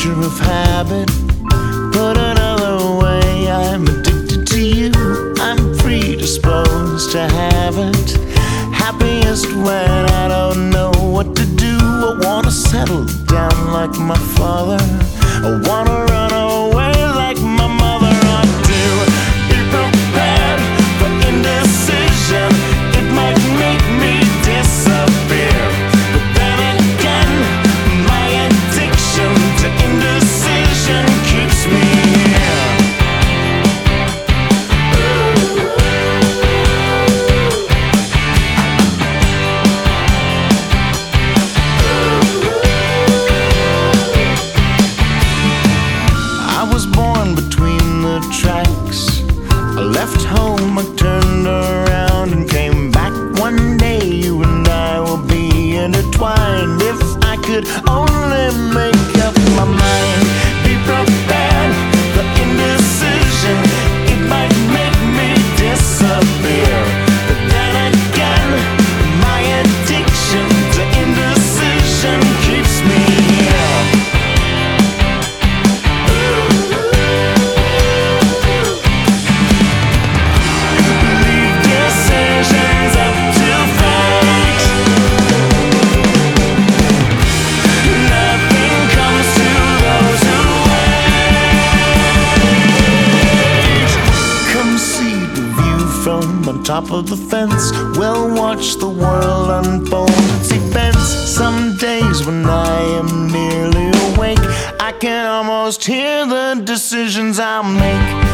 creature of habit. Put another way, I'm addicted to you. I'm predisposed to have it. Happiest when I don't know what to do. I wanna settle down like my father. I wanna run away like my mother. I do. Be prepared for indecision. It might make me disappear. But then again, my addiction to indecision keeps me here. I was born between the tracks. I left home, I turned around and came back. One day you and I will be intertwined. If I could only make up my mind. Be prepared for indecision. It might make me disappear. But then again, my addiction to indecision keeps me here. Leave decisions up to fate. Nothing comes to those who wait. Come see the view from on top of the fence. We'll watch the world unfold its events. Some days when I am nearly awake, I can almost hear the decisions I'll make.